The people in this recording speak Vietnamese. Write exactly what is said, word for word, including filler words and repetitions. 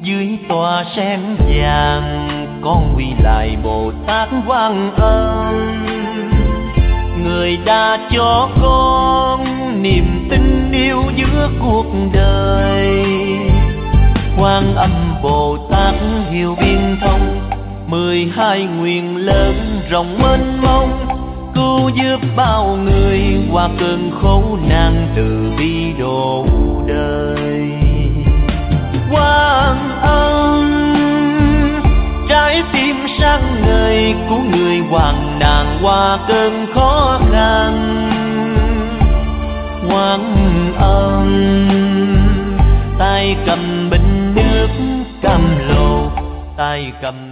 dưới tòa sen vàng, con quy lại Bồ Tát Quan Âm. Người đã cho con niềm tin yêu giữa cuộc đời. Quan Âm Bồ Tát hiểu biên thông, mười hai nguyện lớn rộng mênh mông, cứu giúp bao người qua cơn khổ nạn, từ bi độ đời. Quan Âm trái tim sáng ngời, cứu người hoạn nạn qua cơn khó khăn. Quan Âm tay cầm bình nước cam lồ, tay cầm